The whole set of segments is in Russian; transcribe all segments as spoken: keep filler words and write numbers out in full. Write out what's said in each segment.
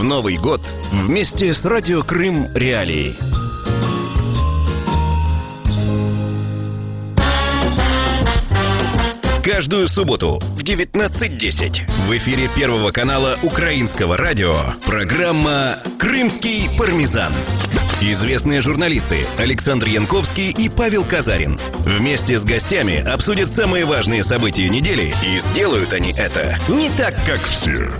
Новый год вместе с Радио Крым Реалии. Каждую субботу в девятнадцать десять в эфире Первого канала Украинского радио программа «Крымский пармезан». Известные журналисты Александр Янковский и Павел Казарин вместе с гостями обсудят самые важные события недели, и сделают они это не так, как все.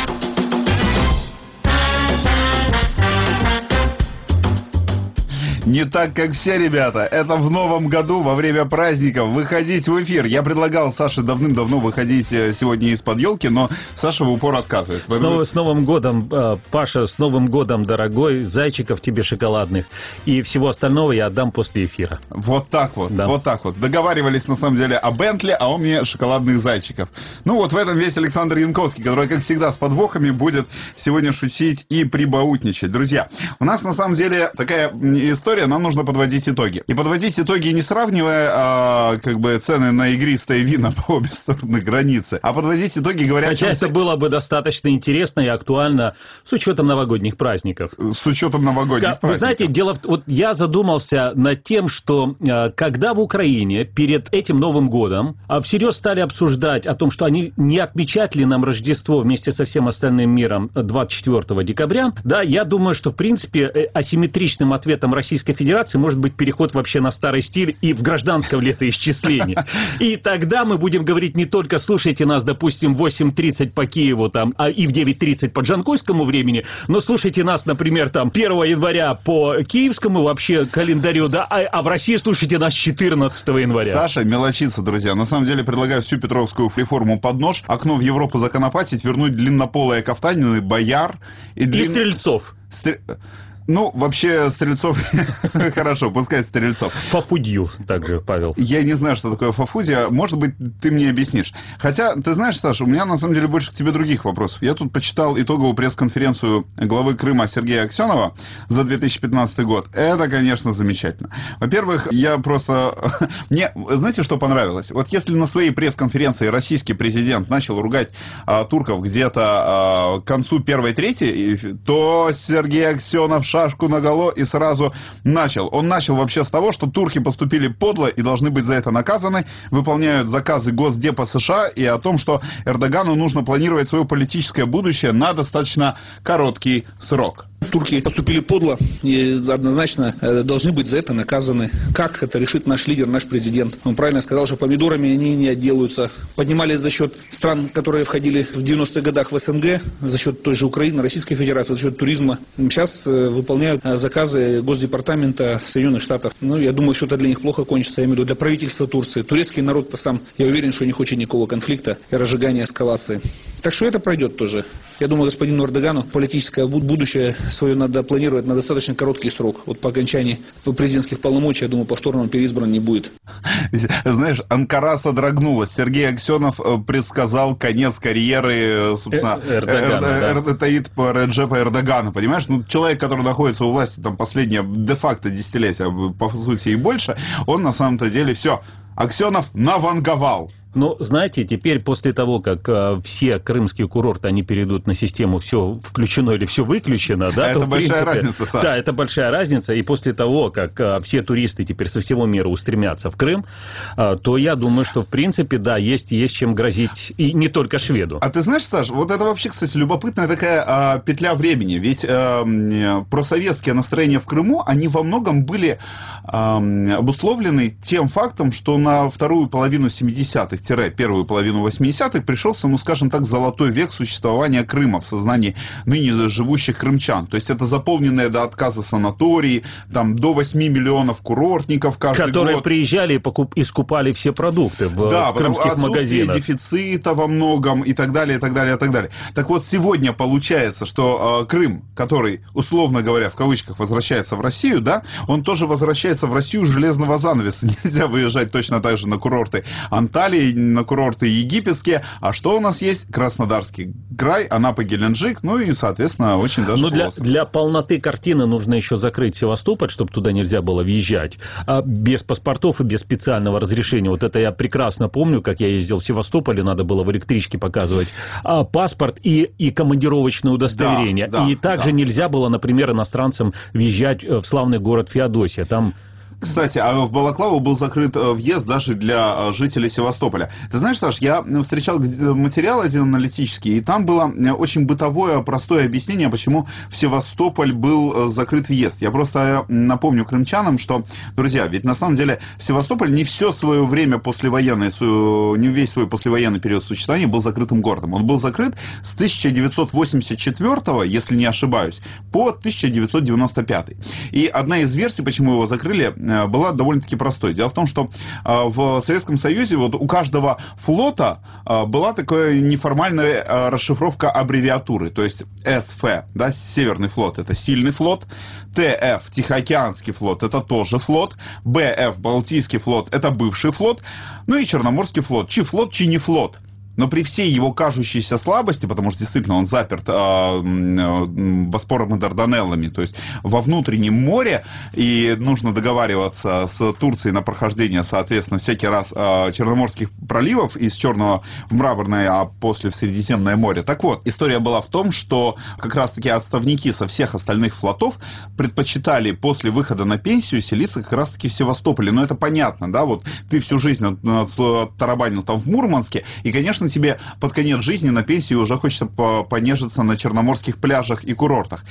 Не так, как все, ребята. Это в новом году, во время праздников, выходить в эфир. Я предлагал Саше давным-давно выходить сегодня из-под елки, но Саша в упор отказывается. С, нов... с Новым годом, Паша, с Новым годом, дорогой. Зайчиков тебе шоколадных. И всего остального я отдам после эфира. Вот так вот, да. вот так вот. Договаривались, на самом деле, о Бентли, а он мне шоколадных зайчиков. Ну вот в этом весь Александр Янковский, который, как всегда, с подвохами будет сегодня шутить и прибаутничать. Друзья, у нас, на самом деле, такая история. Нам нужно подводить итоги. И подводить итоги не сравнивая а, как бы цены на игристые вина по обе стороны границы, а подводить итоги, говоря... Хотя это было бы достаточно интересно и актуально с учетом новогодних праздников. С учетом новогодних Вы праздников. знаете, дело в... Вот я задумался над тем, что когда в Украине перед этим Новым годом всерьез стали обсуждать о том, что они не отмечать ли нам Рождество вместе со всем остальным миром двадцать четвёртого декабря, да, я думаю, что в принципе асимметричным ответом Российской Федерации может быть переход вообще на старый стиль и в гражданское летоисчисление. И тогда мы будем говорить не только слушайте нас, допустим, в восемь тридцать по Киеву там, а и в девять тридцать по джанкойскому времени, но слушайте нас, например, там первого января по киевскому вообще календарю, да, а, а в России слушайте нас четырнадцатого января. Саша мелочится, друзья. На самом деле предлагаю всю Петровскую реформу под нож, окно в Европу законопатить, вернуть длиннополые кафтанины, бояр и, длин... и стрельцов. Стр... Ну, вообще, Стрельцов... Хорошо, пускай Стрельцов. Фафудью также, Павел. Я не знаю, что такое фафудия. Может быть, ты мне объяснишь. Хотя, ты знаешь, Саша, у меня, на самом деле, больше к тебе других вопросов. Я тут почитал итоговую пресс-конференцию главы Крыма Сергея Аксенова за две тысячи пятнадцатый год. Это, конечно, замечательно. Во-первых, я просто... Мне, знаете, что понравилось? Вот если на своей пресс-конференции российский президент начал ругать а, турков где-то а, к концу первой трети, то Сергей Аксенов шашку наголо и сразу начал. Он начал вообще с того, что турки поступили подло и должны быть за это наказаны, выполняют заказы Госдепа США, и о том, что Эрдогану нужно планировать свое политическое будущее на достаточно короткий срок. Турки поступили подло и однозначно должны быть за это наказаны. Как это решит наш лидер, наш президент? Он правильно сказал, что помидорами они не отделаются. Поднимались за счет стран, которые входили в девяностых годах в СНГ, за счет той же Украины, Российской Федерации, за счет туризма. Сейчас выполняют заказы Госдепартамента Соединенных Штатов. Ну, я думаю, что это для них плохо кончится, я имею в виду для правительства Турции. Турецкий народ-то сам, я уверен, что не хочет никакого конфликта и разжигания эскалации. Так что это пройдет тоже. Я думаю, господину Эрдогану политическое будущее свое надо планировать на достаточно короткий срок. Вот по окончании президентских полномочий, я думаю, повторно он переизбран не будет. Знаешь, Анкара содрогнулась. Сергей Аксенов предсказал конец карьеры, собственно, Таyyip Реджепа Эрдогана. Понимаешь? Ну, человек, который находится у власти там последнее де-факто десятилетия, по сути и больше, он на самом-то деле все. Аксенов наванговал. Ну, знаете, теперь после того, как э, все крымские курорты, они перейдут на систему все включено или все выключено, да, это то, в большая принципе, разница, Саша. Да, это большая разница, и после того, как э, все туристы теперь со всего мира устремятся в Крым, э, то я думаю, что, в принципе, да, есть, есть чем грозить, и не только шведу. А ты знаешь, Саш, вот это вообще, кстати, любопытная такая а, петля времени, ведь а, просоветские настроения в Крыму, они во многом были а, обусловлены тем фактом, что на вторую половину семидесятых, первую половину восьмидесятых пришелся, ну, скажем так, золотой век существования Крыма в сознании ныне живущих крымчан. То есть это заполненные до отказа санатории, там до восьми миллионов курортников каждый которые год. приезжали и, покуп... и скупали все продукты в да, крымских магазинах. Дефицита во многом и так далее, и так далее, и так далее. Так вот, сегодня получается, что э, Крым, который, условно говоря, в кавычках, возвращается в Россию, да, он тоже возвращается в Россию железного занавеса. Нельзя выезжать точно так же на курорты Анталии, пошли на курорты египетские. А что у нас есть? Краснодарский край, Анапа, Геленджик, ну и, соответственно, очень даже Ну, для, для полноты картины нужно еще закрыть Севастополь, чтобы туда нельзя было въезжать. А без паспортов и без специального разрешения. Вот это я прекрасно помню, как я ездил в Севастополе, надо было в электричке показывать а, паспорт и, и командировочное удостоверение. Да, да, и также да. нельзя было, например, иностранцам въезжать в славный город Феодосия. Там... Кстати, а в Балаклаву был закрыт въезд даже для жителей Севастополя. Ты знаешь, Саш, я встречал материал один аналитический, и там было очень бытовое, простое объяснение, почему в Севастополь был закрыт въезд. Я просто напомню крымчанам, что, друзья, ведь на самом деле Севастополь не все свое время послевоенное, не весь свой послевоенный период существования был закрытым городом. Он был закрыт с тысяча девятьсот восемьдесят четвёртого, если не ошибаюсь, по тысяча девятьсот девяносто пятый. И одна из версий, почему его закрыли, была довольно-таки простой. Дело в том, что в Советском Союзе вот у каждого флота была такая неформальная расшифровка аббревиатуры. То есть эс эф, да, Северный флот, это сильный флот, тэ эф, Тихоокеанский флот, это тоже флот, бэ эф, Балтийский флот, это бывший флот, ну и Черноморский флот, чи флот, чи не флот. Но при всей его кажущейся слабости, потому что действительно он заперт э, Боспором и Дарданеллами, то есть во внутреннем море, и нужно договариваться с Турцией на прохождение, соответственно, всякий раз э, Черноморских проливов из Черного в Мраморное, а после в Средиземное море. Так вот, история была в том, что как раз-таки отставники со всех остальных флотов предпочитали после выхода на пенсию селиться как раз-таки в Севастополе. Но это понятно, да, вот ты всю жизнь оттарабанил там в Мурманске, и, конечно, тебе под конец жизни на пенсии уже хочется понежиться на черноморских пляжах и курортах.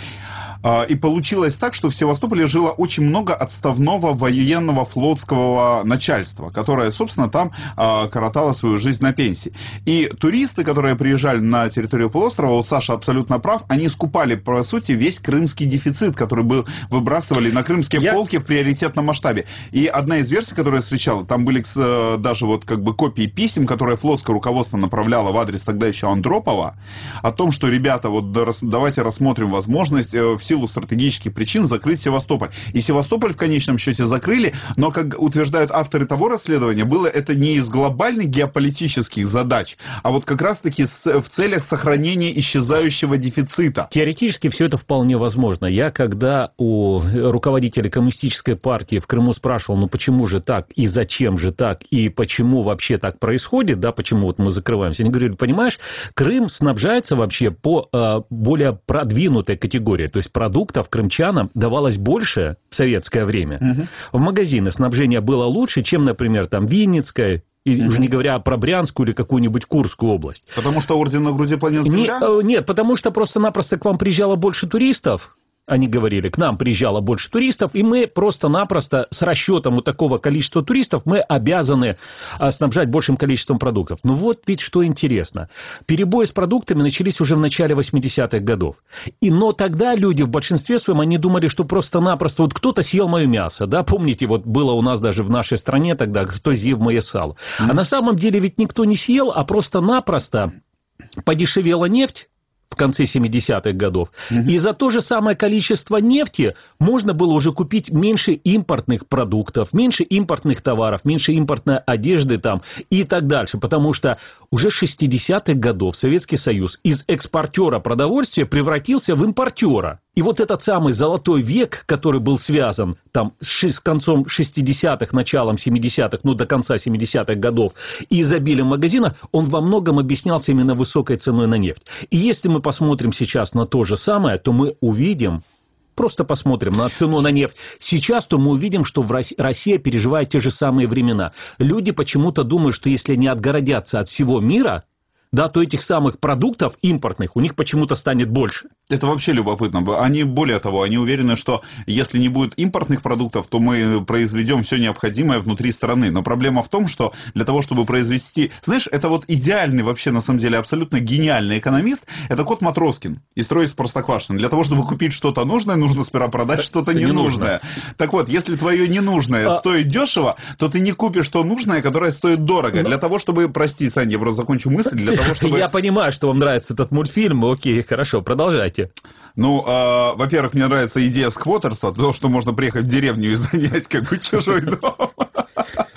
И получилось так, что в Севастополе жило очень много отставного военного флотского начальства, которое, собственно, там коротало свою жизнь на пенсии. И туристы, которые приезжали на территорию полуострова, вот Саша абсолютно прав, они скупали, по сути, весь крымский дефицит, который был, выбрасывали на крымские Я... полки в приоритетном масштабе. И одна из версий, которую я встречал, там были даже вот как бы копии писем, которые флотское руководство направляло в адрес тогда еще Андропова, о том, что, ребята, вот давайте рассмотрим возможность в силу стратегических причин закрыть Севастополь. И Севастополь в конечном счете закрыли, но, как утверждают авторы того расследования, было это не из глобальных геополитических задач, а вот как раз-таки в целях сохранения исчезающего дефицита. Теоретически все это вполне возможно. Я, когда у руководителя коммунистической партии в Крыму спрашивал, ну почему же так, и зачем же так, и почему вообще так происходит, да, почему вот мы закрываемся, они говорили, понимаешь, Крым снабжается вообще по э, более продвинутой категории, то есть продуктов крымчанам давалось больше в советское время. Угу. В магазины снабжение было лучше, чем, например, там Винницкая, и угу. уже не говоря про Брянскую или какую-нибудь Курскую область. Потому что орден на груди планеты Земля? Не, нет, потому что просто-напросто к вам приезжало больше туристов. Они говорили, к нам приезжало больше туристов, и мы просто-напросто с расчетом вот такого количества туристов мы обязаны снабжать большим количеством продуктов. Но вот ведь что интересно. Перебои с продуктами начались уже в начале восьмидесятых годов. И, но тогда люди в большинстве своем, они думали, что просто-напросто вот кто-то съел мое мясо. Да? Помните, вот было у нас даже в нашей стране тогда, кто съел мое сало. Mm-hmm. А на самом деле ведь никто не съел, а просто-напросто подешевела нефть в конце семидесятых годов. Угу. И за то же самое количество нефти можно было уже купить меньше импортных продуктов, меньше импортных товаров, меньше импортной одежды там и так дальше. Потому что уже с шестидесятых годов Советский Союз из экспортера продовольствия превратился в импортера. И вот этот самый золотой век, который был связан там с концом шестидесятых, началом семидесятых, ну до конца семидесятых годов, и изобилием магазинов, он во многом объяснялся именно высокой ценой на нефть. И если мы посмотрим сейчас на то же самое, то мы увидим, просто посмотрим на цену на нефть сейчас, то мы увидим, что в России, Россия переживает те же самые времена. Люди почему-то думают, что если они отгородятся от всего мира, да, то этих самых продуктов импортных у них почему-то станет больше. Это вообще любопытно. Они, более того, они уверены, что если не будет импортных продуктов, то мы произведем все необходимое внутри страны. Но проблема в том, что для того, чтобы произвести... Знаешь, это вот идеальный, вообще, на самом деле, абсолютно гениальный экономист, это кот Матроскин из «Трое из Простоквашино». Для того, чтобы купить что-то нужное, нужно сперва продать что-то ненужное. Так вот, если твое ненужное а... стоит дешево, то ты не купишь то нужное, которое стоит дорого. Но... Для того, чтобы... Прости, Саня, я просто закончу мысль. Для того, чтобы... Я понимаю, что вам нравится этот мультфильм. Окей, хорошо, продолжайте. Ну, э, во-первых, мне нравится идея сквотерства, то, что можно приехать в деревню и занять как бы чужой дом.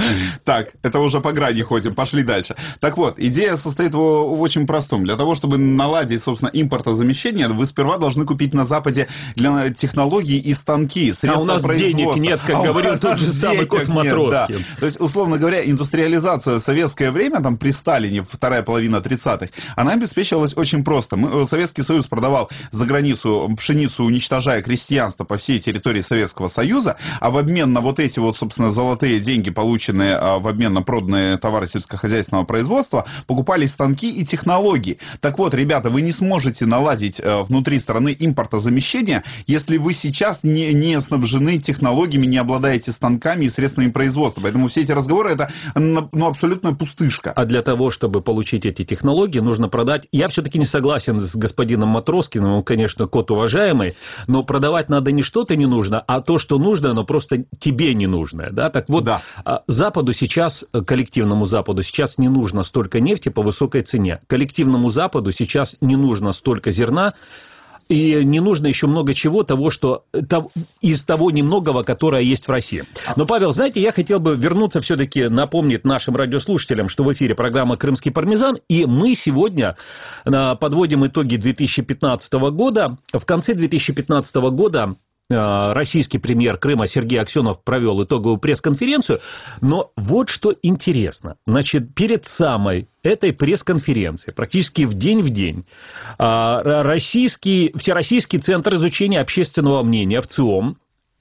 Так, это уже по грани ходим, пошли дальше. Так вот, идея состоит в, в очень простом. Для того, чтобы наладить, собственно, импортозамещение, вы сперва должны купить на Западе для технологий и станки, средства а у нас денег нет, как а говорил тот же самый кот Матроскин. Да. То есть, условно говоря, индустриализация в советское время, там при Сталине, вторая половина тридцатых, она обеспечивалась очень просто. Мы, Советский Союз продавал за границу пшеницу, уничтожая крестьянство по всей территории Советского Союза, а в обмен на вот эти вот, собственно, золотые деньги, полученные в обмен на проданные товары сельскохозяйственного производства, покупались станки и технологии. Так вот, ребята, вы не сможете наладить внутри страны импортозамещение, если вы сейчас не, не снабжены технологиями, не обладаете станками и средствами производства. Поэтому все эти разговоры — это ну, абсолютная пустышка. А для того, чтобы получить эти технологии, нужно продать... Я все-таки не согласен с господином Матроскиным, он, конечно, кот уважаемый, но продавать надо не что-то не нужно, а то, что нужно, но просто тебе не нужно. Да? Так вот, да. Западу сейчас, коллективному Западу сейчас не нужно столько нефти по высокой цене. Коллективному Западу сейчас не нужно столько зерна, и не нужно еще много чего того, что из того немногого, которое есть в России. Но, Павел, знаете, я хотел бы вернуться все-таки, напомнить нашим радиослушателям, что в эфире программа «Крымский пармезан», и мы сегодня подводим итоги две тысячи пятнадцатого года. В конце две тысячи пятнадцатого года российский премьер Крыма Сергей Аксенов провел итоговую пресс-конференцию, но вот что интересно. Значит, перед самой этой пресс-конференции, практически в день в день, российский, Всероссийский центр изучения общественного мнения в ЦИОМ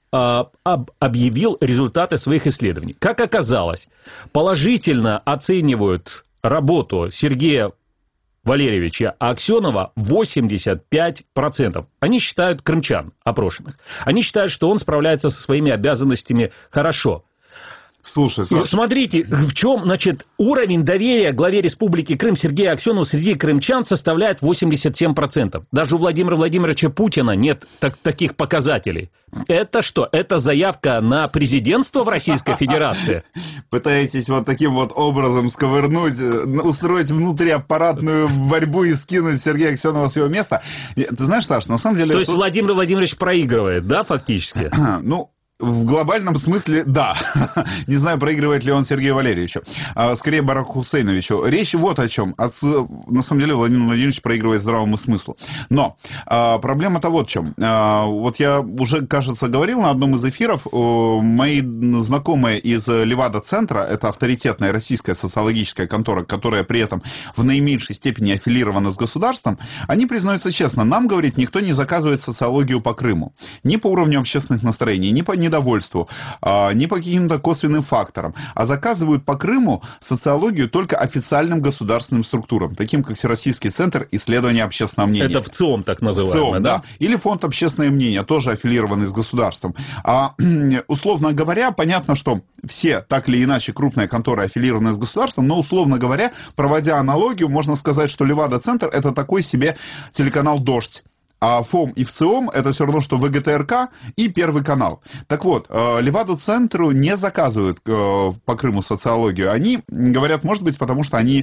объявил результаты своих исследований. Как оказалось, положительно оценивают работу Сергея Валерьевича Аксенова восемьдесят пять процентов. Они считают, крымчан опрошенных, они считают, что он справляется со своими обязанностями хорошо. Слушай, Саша. Смотрите, в чем, значит, уровень доверия главе Республики Крым Сергею Аксенову среди крымчан составляет восемьдесят семь процентов. Даже у Владимира Владимировича Путина нет так, таких показателей. Это что? Это заявка на президентство в Российской Федерации? Пытаетесь вот таким вот образом сковырнуть, устроить внутриаппаратную борьбу и скинуть Сергея Аксенова с его места? Ты знаешь, Саш, на самом деле... То есть тут... Владимир Владимирович проигрывает, да, фактически? Ну... В глобальном смысле, да. Не знаю, проигрывает ли он Сергею Валерьевичу. А, скорее, Бараку Хусейновичу. Речь вот о чем. От, на самом деле, Владимир Владимирович проигрывает здравому смыслу. Но а, проблема-то вот в чем. А, вот я уже, кажется, говорил на одном из эфиров, о, мои знакомые из Левада-центра, это авторитетная российская социологическая контора, которая при этом в наименьшей степени аффилирована с государством, они признаются честно, нам, говорит, никто не заказывает социологию по Крыму. Ни по уровню общественных настроений, ни по недовольству, ни по каким-то косвенным факторам, а заказывают по Крыму социологию только официальным государственным структурам, таким как Всероссийский центр исследования общественного мнения. Это в ЦИОМ так называемый, ЦИОМ, да? да? Или фонд общественное мнение, тоже аффилированный с государством. А, условно говоря, понятно, что все так или иначе крупные конторы аффилированы с государством, но, условно говоря, проводя аналогию, можно сказать, что Левада-центр — это такой себе телеканал «Дождь». А ФОМ и ВЦИОМ — это все равно, что ВГТРК и Первый канал. Так вот, Леваду-центру не заказывают по Крыму социологию. Они говорят, может быть, потому что они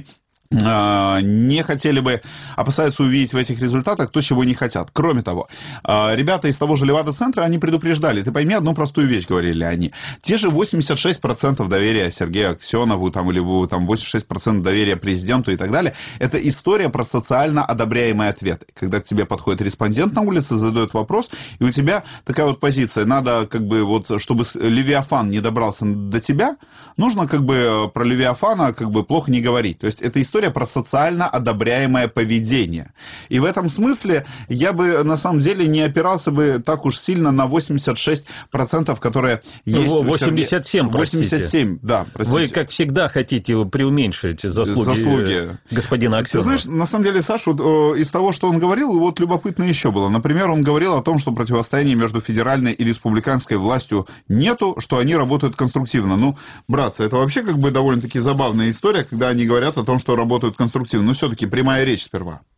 не хотели бы, опасаются увидеть в этих результатах то, чего не хотят. Кроме того, ребята из того же Левада-центра, они предупреждали, ты пойми одну простую вещь, говорили они. Те же восемьдесят шесть процентов доверия Сергею Аксенову, там, или там, восемьдесят шесть процентов доверия президенту и так далее, это история про социально одобряемые ответы. Когда к тебе подходит респондент на улице, задает вопрос, и у тебя такая вот позиция, надо, как бы, вот, чтобы Левиафан не добрался до тебя, нужно, как бы, про Левиафана, как бы, плохо не говорить. То есть, это история про социально одобряемое поведение. И в этом смысле я бы, на самом деле, не опирался бы так уж сильно на восемьдесят шесть процентов, которые есть. восемьдесят семь процентов, восемьдесят семь, да, простите. Вы, как всегда, хотите преуменьшить заслуги, заслуги. господина Аксенова. Ты знаешь, на самом деле, Саша, вот, из того, что он говорил, вот любопытно еще было. Например, он говорил о том, что противостояния между федеральной и республиканской властью нету, что они работают конструктивно. Ну, братцы, это вообще как бы довольно-таки забавная история, когда они говорят о том, что работают конструктивно. Но все-таки прямая речь сперва.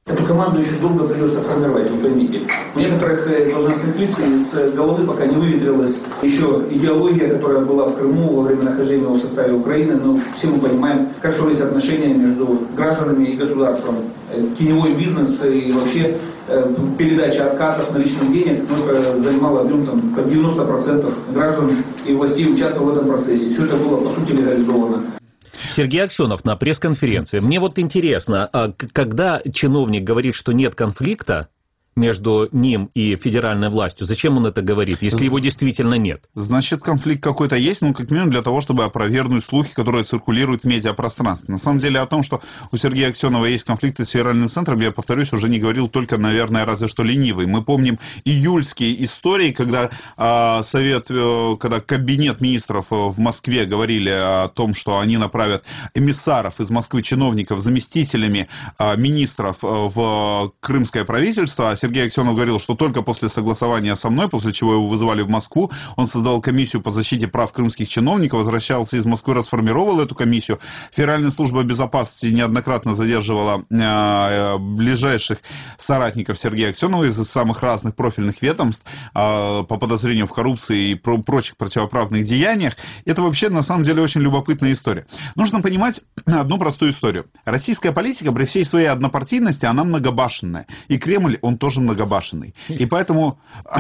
Эту команду еще долго придется формировать, вы поймите. В некоторых должностных лиц из головы пока не выветрилась еще идеология, которая была в Крыму во время нахождения в составе Украины. Но все мы понимаем, как строились отношения между гражданами и государством. Теневой бизнес и вообще передача откатов наличных денег, ну, это занимало объем там, под девяносто процентов граждан и властей участвовало в этом процессе. Все это было, по сути, легализовано. Сергей Аксенов на пресс-конференции. Мне вот интересно, а когда чиновник говорит, что нет конфликта между ним и федеральной властью, зачем он это говорит, если его действительно нет? Значит, конфликт какой-то есть, ну, как минимум для того, чтобы опровергнуть слухи, которые циркулируют в медиапространстве. На самом деле о том, что у Сергея Аксенова есть конфликты с федеральным центром, я повторюсь, уже не говорил только, наверное, разве что ленивый. Мы помним июльские истории, когда э, совет, э, когда кабинет министров в Москве говорили о том, что они направят эмиссаров из Москвы, чиновников, заместителями э, министров э, в крымское правительство. Сергей Аксенов говорил, что только после согласования со мной, после чего его вызывали в Москву, он создал комиссию по защите прав крымских чиновников, возвращался из Москвы, расформировал эту комиссию. Федеральная служба безопасности неоднократно задерживала э, ближайших соратников Сергея Аксенова из самых разных профильных ведомств э, по подозрению в коррупции и про прочих противоправных деяниях. Это вообще, на самом деле, очень любопытная история. Нужно понимать одну простую историю. Российская политика при всей своей однопартийности, она многобашенная. И Кремль, он тоже многобашенный. И поэтому,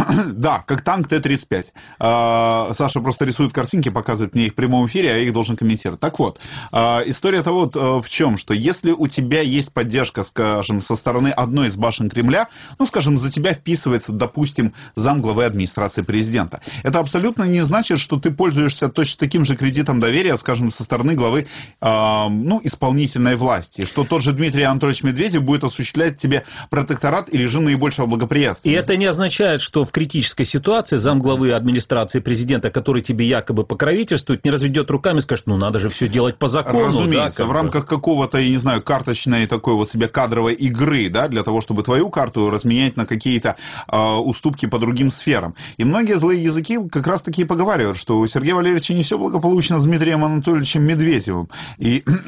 да, как танк Т тридцать пять. Саша просто рисует картинки, показывает мне их в прямом эфире, а я их должен комментировать. Так вот, история-то вот в чем, что если у тебя есть поддержка, скажем, со стороны одной из башен Кремля, ну, скажем, за тебя вписывается, допустим, замглавы администрации президента. Это абсолютно не значит, что ты пользуешься точно таким же кредитом доверия, скажем, со стороны главы, ну, исполнительной власти, что тот же Дмитрий Анатольевич Медведев будет осуществлять тебе протекторат и режим наибольшего благоприятствия. И это не означает, что в критической ситуации замглавы администрации президента, который тебе якобы покровительствует, не разведет руками и скажет, ну надо же все делать по закону. Разумеется, да, в рамках какого-то, я не знаю, карточной такой вот себе кадровой игры, да, для того, чтобы твою карту разменять на какие-то э, уступки по другим сферам. И многие злые языки как раз таки поговаривают, что у Сергея Валерьевича не все благополучно с Дмитрием Анатольевичем Медведевым. И э,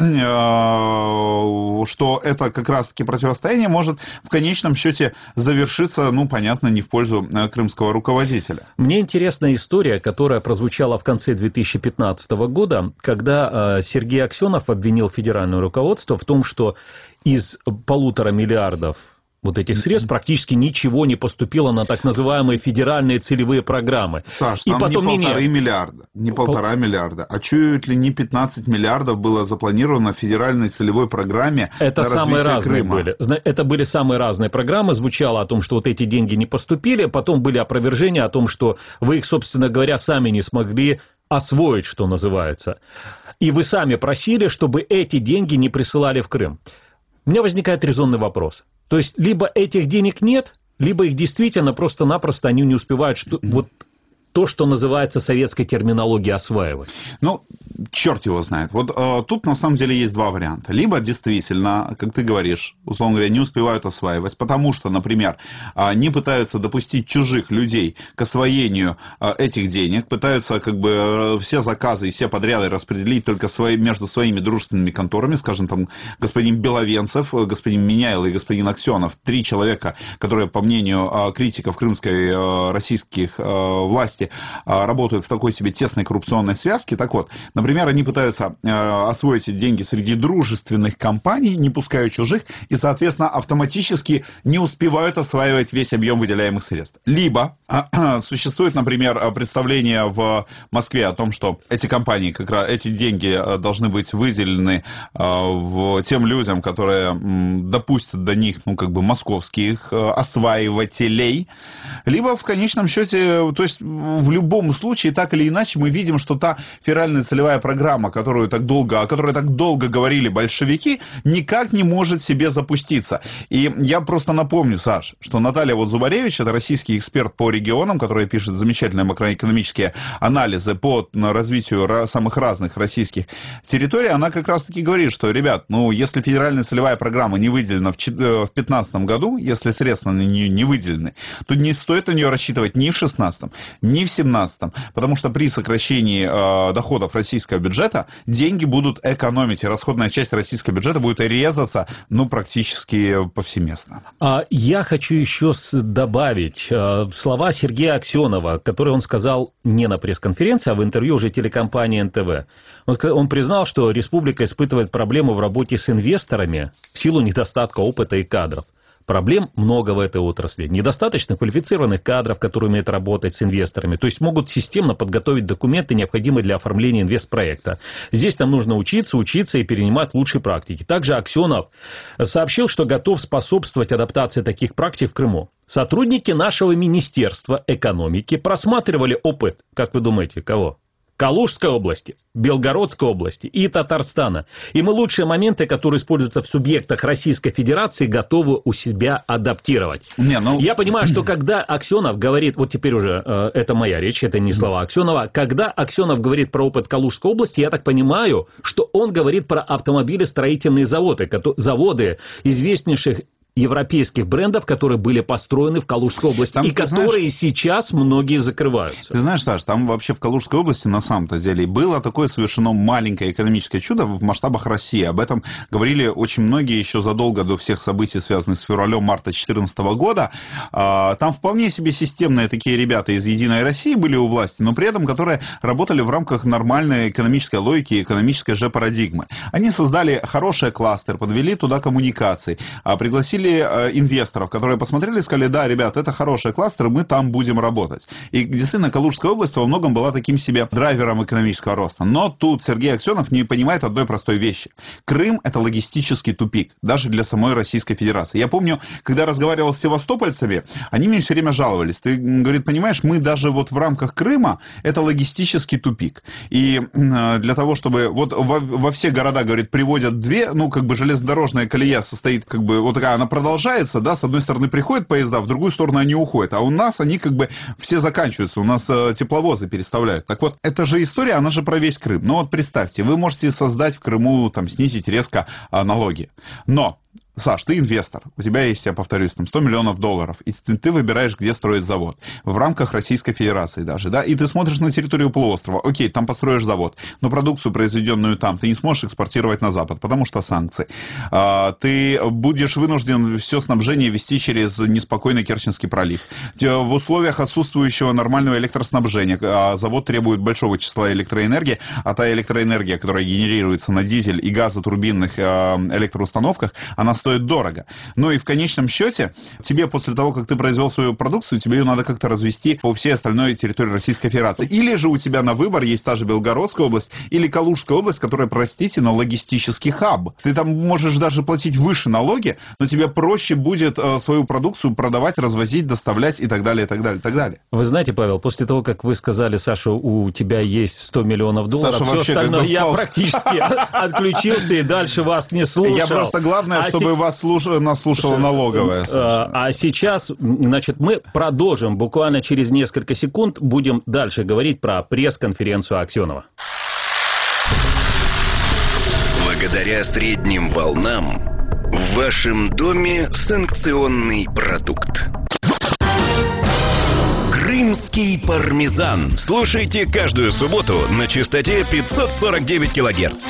что это как раз таки противостояние может в конечном счете завершиться, ну, понятно, не в пользу крымского руководителя. Мне интересна история, которая прозвучала в конце две тысячи пятнадцатого года, когда э, Сергей Аксенов обвинил федеральное руководство в том, что из полутора миллиардов вот этих средств практически ничего не поступило на так называемые федеральные целевые программы. Саш, там и потом не полторы не... миллиарда, не полтора Пол... миллиарда, а чуть ли не пятнадцать миллиардов было запланировано в федеральной целевой программе. Это самые разные Крыма. были. Это были самые разные программы. Звучало о том, что вот эти деньги не поступили, потом были опровержения о том, что вы их, собственно говоря, сами не смогли освоить, что называется. И вы сами просили, чтобы эти деньги не присылали в Крым. У меня возникает резонный вопрос. То есть, либо этих денег нет, либо их действительно просто-напросто они не успевают что, вот, то, что называется советской терминологией, осваивать. Ну, черт его знает. Вот э, тут на самом деле есть два варианта. Либо действительно, как ты говоришь, условно говоря, не успевают осваивать, потому что, например, э, не пытаются допустить чужих людей к освоению э, этих денег, пытаются как бы э, все заказы и все подряды распределить только свои, между своими дружественными конторами, скажем, там, господин Беловенцев, господин Меняйло и господин Аксенов, три человека, которые, по мнению э, критиков крымской э, российских э, властей, работают в такой себе тесной коррупционной связке. Так вот, например, они пытаются э, освоить эти деньги среди дружественных компаний, не пуская чужих, и, соответственно, автоматически не успевают осваивать весь объем выделяемых средств. Либо э, существует, например, представление в Москве о том, что эти компании, как раз эти деньги должны быть выделены э, в тем людям, которые э, допустят до них, ну, как бы, московских э, осваивателей. Либо, в конечном счете, то есть, в любом случае, так или иначе, мы видим, что та федеральная целевая программа, которую так долго, о которой так долго говорили большевики, никак не может себе запуститься. И я просто напомню, Саш, что Наталья вот Зубаревич, это российский эксперт по регионам, который пишет замечательные макроэкономические анализы по развитию самых разных российских территорий, она как раз-таки говорит, что, ребят, ну, если федеральная целевая программа не выделена в две тысячи пятнадцатом году, если средства на нее не выделены, то не стоит на нее рассчитывать ни в две тысячи шестнадцатом, ни ни в семнадцатом, потому что при сокращении э, доходов российского бюджета деньги будут экономить, и расходная часть российского бюджета будет резаться, ну, практически повсеместно. А я хочу еще добавить э, слова Сергея Аксенова, которые он сказал не на пресс-конференции, а в интервью уже телекомпании эн тэ вэ. Он, он признал, что республика испытывает проблему в работе с инвесторами в силу недостатка опыта и кадров. Проблем много в этой отрасли. Недостаточно квалифицированных кадров, которые умеют работать с инвесторами. То есть могут системно подготовить документы, необходимые для оформления инвестпроекта. Здесь нам нужно учиться, учиться и перенимать лучшие практики. Также Аксенов сообщил, что готов способствовать адаптации таких практик в Крыму. Сотрудники нашего Министерства экономики просматривали опыт, как вы думаете, кого? Калужской области, Белгородской области и Татарстана. И мы лучшие моменты, которые используются в субъектах Российской Федерации, готовы у себя адаптировать. Не, ну... Я понимаю, что когда Аксенов говорит, вот теперь уже э, это моя речь, это не слова Аксенова, когда Аксенов говорит про опыт Калужской области, я так понимаю, что он говорит про автомобилестроительные заводы, заводы известнейших европейских брендов, которые были построены в Калужской области, там, и которые знаешь, сейчас многие закрываются. Ты знаешь, Саш, там вообще в Калужской области на самом-то деле было такое совершено маленькое экономическое чудо в масштабах России. Об этом говорили очень многие еще задолго до всех событий, связанных с февралем-марта две тысячи четырнадцатого года. Там вполне себе системные такие ребята из «Единой России» были у власти, но при этом которые работали в рамках нормальной экономической логики, экономической же парадигмы. Они создали хороший кластер, подвели туда коммуникации, пригласили инвесторов, которые посмотрели и сказали: да, ребят, это хороший кластер, мы там будем работать. И действительно, Калужская область во многом была таким себе драйвером экономического роста. Но тут Сергей Аксенов не понимает одной простой вещи. Крым – это логистический тупик, даже для самой Российской Федерации. Я помню, когда разговаривал с севастопольцами, они мне все время жаловались. Ты, говорит, понимаешь, мы даже вот в рамках Крыма – это логистический тупик. И для того, чтобы вот во, во все города, говорит, приводят две, ну, как бы железнодорожная колея состоит, как бы, вот такая, она продолжается, да, с одной стороны приходят поезда, в другую сторону они уходят, а у нас они как бы все заканчиваются, у нас э, тепловозы переставляют. Так вот, эта же история, она же про весь Крым. Ну вот представьте, вы можете создать в Крыму, там, снизить резко э, налоги, но... Саш, ты инвестор, у тебя есть, я повторюсь, там сто миллионов долларов, и ты, ты выбираешь, где строить завод, в рамках Российской Федерации даже, да, и ты смотришь на территорию полуострова, окей, там построишь завод, но продукцию, произведенную там, ты не сможешь экспортировать на Запад, потому что санкции. А, ты будешь вынужден все снабжение вести через неспокойный Керченский пролив. В условиях отсутствующего нормального электроснабжения а завод требует большого числа электроэнергии, а та электроэнергия, которая генерируется на дизель и газотурбинных а, электроустановках, она стоит дорого. Ну и в конечном счете, тебе после того, как ты произвел свою продукцию, тебе ее надо как-то развести по всей остальной территории Российской Федерации. Или же у тебя на выбор есть та же Белгородская область или Калужская область, которая, простите, но логистический хаб. Ты там можешь даже платить выше налоги, но тебе проще будет э, свою продукцию продавать, развозить, доставлять и так далее, и так далее, и так далее. Вы знаете, Павел, после того, как вы сказали, Саша, у тебя есть сто миллионов долларов, Саша, все остальное, я практически отключился и дальше вас не слушал. Я просто, главное, чтобы вас слуш... нас слушала налоговая. А, а сейчас, значит, мы продолжим буквально через несколько секунд, будем дальше говорить про пресс-конференцию Аксенова. Благодаря средним волнам в вашем доме санкционный продукт. Крымский пармезан. Слушайте каждую субботу на частоте пятьсот сорок девять килогерц.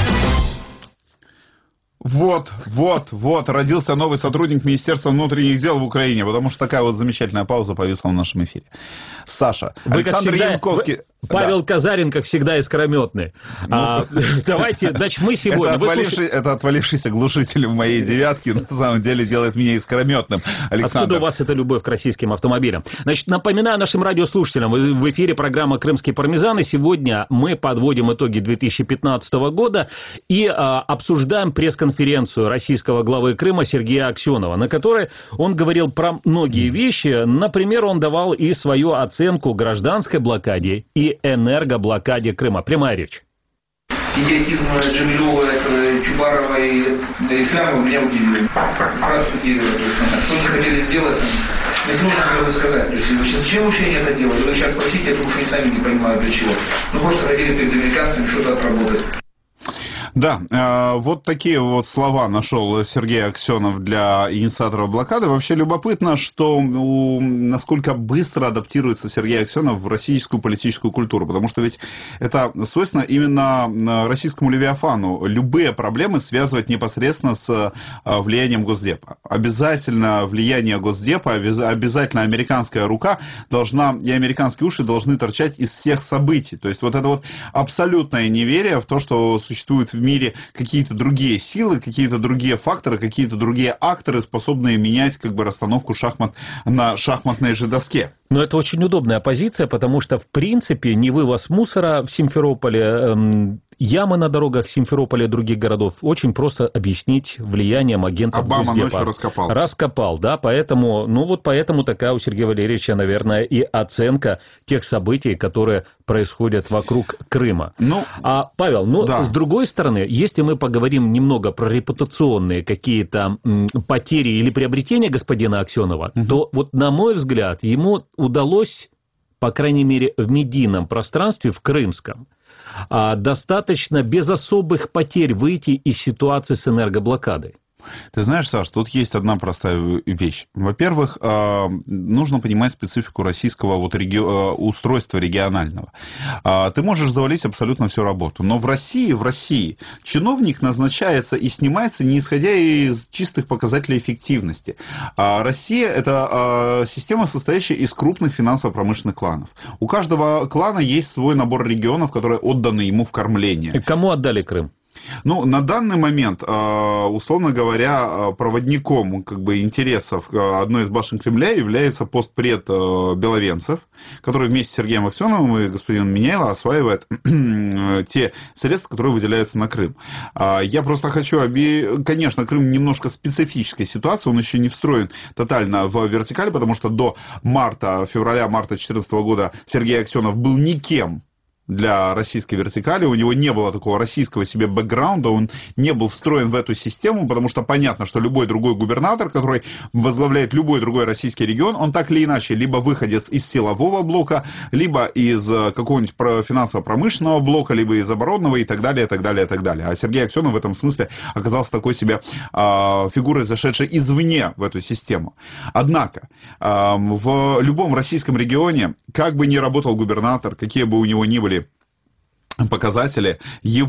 Вот, вот, вот, родился новый сотрудник Министерства внутренних дел в Украине, потому что такая вот замечательная пауза повисла в нашем эфире. Саша, вы Александр всегда, Янковский... Вы, Павел да. Казарин, как всегда, искрометный. Ну, а, давайте, значит, мы сегодня... Это, отваливший, слуш... это отвалившийся глушитель в моей девятке, на самом деле, делает меня искрометным. Александр. Откуда у вас эта любовь к российским автомобилям? Значит, напоминаю нашим радиослушателям, в эфире программа «Крымский пармезан», и сегодня мы подводим итоги две тысячи пятнадцатого года и а, обсуждаем пресс-конференцию российского главы Крыма Сергея Аксенова, на которой он говорил про многие вещи. Например, он давал и свою оценку гражданской блокаде и энергоблокаде Крыма. Прямая речь. Идиотизм Джамилёва, Чубарова и Ислямова меня удивил. Просто удивил. Что они хотели сделать, если нужно было сказать. То есть, зачем вообще они это делают? Вы сейчас спросите, потому что они сами не понимают для чего. Ну, просто хотели перед американцами что-то отработать. Да, э, вот такие вот слова нашел Сергей Аксенов для инициатора блокады. Вообще любопытно, что у, насколько быстро адаптируется Сергей Аксенов в российскую политическую культуру, потому что ведь это свойственно именно российскому левиафану. Любые проблемы связывать непосредственно с влиянием Госдепа. Обязательно влияние Госдепа, обязательно американская рука должна, и американские уши должны торчать из всех событий. То есть вот это вот абсолютное неверие в то, что существуют в мире какие-то другие силы, какие-то другие факторы, какие-то другие акторы, способные менять как бы расстановку шахмат на шахматной же доске. Но это очень удобная позиция, потому что, в принципе, не вывоз мусора в Симферополе, эм, ямы на дорогах Симферополя и других городов очень просто объяснить влиянием агентов Обама Госдепа. ночью раскопал. Раскопал, да, поэтому, ну вот поэтому такая у Сергея Валерьевича, наверное, и оценка тех событий, которые происходят вокруг Крыма. Ну, а, Павел, ну, да. с другой стороны, если мы поговорим немного про репутационные какие-то м, потери или приобретения господина Аксенова, угу. то вот, на мой взгляд, ему удалось, по крайней мере, в медийном пространстве, в крымском, достаточно без особых потерь выйти из ситуации с энергоблокадой. Ты знаешь, Саш, тут есть одна простая вещь. Во-первых, нужно понимать специфику российского вот реги... устройства регионального. Ты можешь завалить абсолютно всю работу, но в России, в России чиновник назначается и снимается, не исходя из чистых показателей эффективности. Россия – это система, состоящая из крупных финансово-промышленных кланов. У каждого клана есть свой набор регионов, которые отданы ему в кормление. И кому отдали Крым? Ну, на данный момент, условно говоря, проводником как бы интересов одной из башен Кремля является постпред Беловенцев, который вместе с Сергеем Аксеновым и господином Меняйло осваивает те средства, которые выделяются на Крым. Я просто хочу... Оби... Конечно, Крым немножко специфическая ситуация, он еще не встроен тотально в вертикаль, потому что до марта, февраля-марта две тысячи четырнадцатого года Сергей Аксенов был никем для российской вертикали, у него не было такого российского себе бэкграунда, он не был встроен в эту систему, потому что понятно, что любой другой губернатор, который возглавляет любой другой российский регион, он так или иначе либо выходец из силового блока, либо из какого-нибудь финансово-промышленного блока, либо из оборонного и так далее, и так далее, и так далее. А Сергей Аксенов в этом смысле оказался такой себе э, фигурой, зашедшей извне в эту систему. Однако, э, в любом российском регионе, как бы ни работал губернатор, какие бы у него ни были показатели,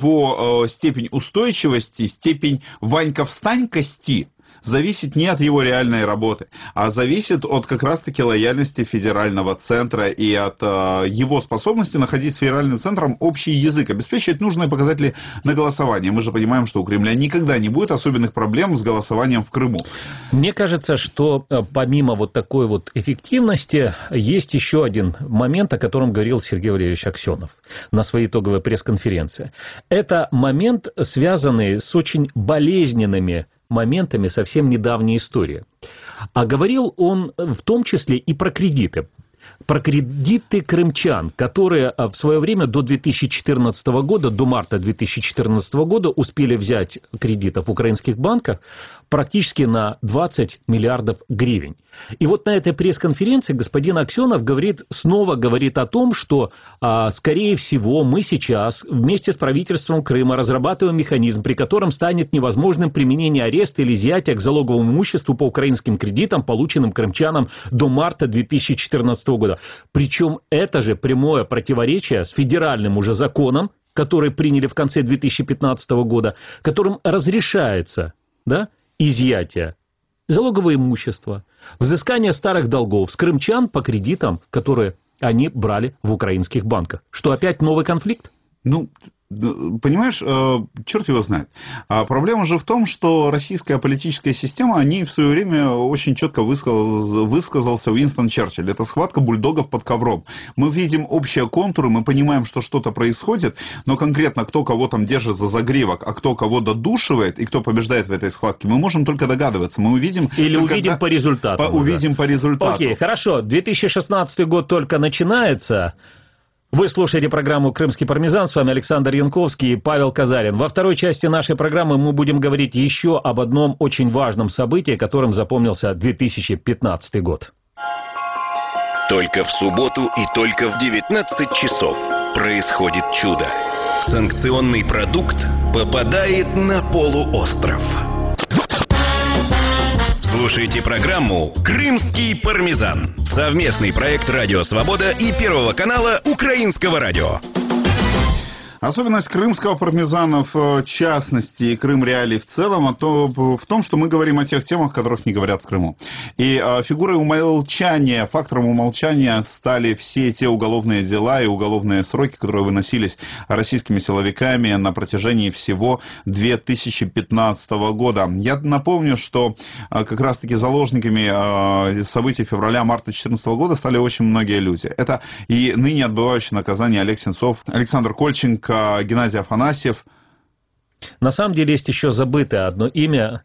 его э, степень устойчивости, степень Ванька-встанькости зависит не от его реальной работы, а зависит от как раз-таки лояльности федерального центра и от э, его способности находить с федеральным центром общий язык, обеспечивать нужные показатели на голосование. Мы же понимаем, что у Кремля никогда не будет особенных проблем с голосованием в Крыму. Мне кажется, что помимо вот такой вот эффективности, есть еще один момент, о котором говорил Сергей Валерьевич Аксенов на своей итоговой пресс-конференции. Это момент, связанный с очень болезненными моментами совсем недавней истории. А говорил он в том числе и про кредиты. Про кредиты крымчан, которые в свое время до две тысячи четырнадцатого года, до марта две тысячи четырнадцатого года успели взять кредитов в украинских банках практически на двадцать миллиардов гривен. И вот на этой пресс-конференции господин Аксенов говорит, снова говорит о том, что, а, скорее всего, мы сейчас вместе с правительством Крыма разрабатываем механизм, при котором станет невозможным применение ареста или изъятия к залоговому имуществу по украинским кредитам, полученным крымчанам до марта две тысячи четырнадцатого года. Причем это же прямое противоречие с федеральным уже законом, который приняли в конце две тысячи пятнадцатого года, которым разрешается, да, изъятие залогового имущества, взыскание старых долгов с крымчан по кредитам, которые они брали в украинских банках. Что, опять новый конфликт? Ну, понимаешь, черт его знает. А проблема же в том, что российская политическая система, о ней в свое время очень четко высказал, высказался Уинстон Черчилль. Это схватка бульдогов под ковром. Мы видим общие контуры, мы понимаем, что что-то происходит, но конкретно кто кого там держит за загривок, а кто кого додушивает и кто побеждает в этой схватке, мы можем только догадываться. Мы увидим... Или увидим по результату. По, увидим по результату. Окей, хорошо. две тысячи шестнадцатый год только начинается... Вы слушаете программу «Крымский пармезан». С вами Александр Янковский и Павел Казарин. Во второй части нашей программы мы будем говорить еще об одном очень важном событии, которым запомнился две тысячи пятнадцатый год. Только в субботу и только в девятнадцать часов происходит чудо. Санкционный продукт попадает на полуостров. Слушайте программу «Крымский пармезан». Совместный проект «Радио Свобода» и Первого канала Украинского радио. Особенность крымского пармезана в частности и Крым реалий в целом а то, в том, что мы говорим о тех темах, которых не говорят в Крыму. И а, фигурой умолчания, фактором умолчания стали все те уголовные дела и уголовные сроки, которые выносились российскими силовиками на протяжении всего две тысячи пятнадцатого года. Я напомню, что а, как раз-таки заложниками а, событий февраля-марта две тысячи четырнадцатого года стали очень многие люди. Это и ныне отбывающий наказание Олег Сенцов, Александр Кольченко, Геннадий Афанасьев. На самом деле есть еще забытое одно имя,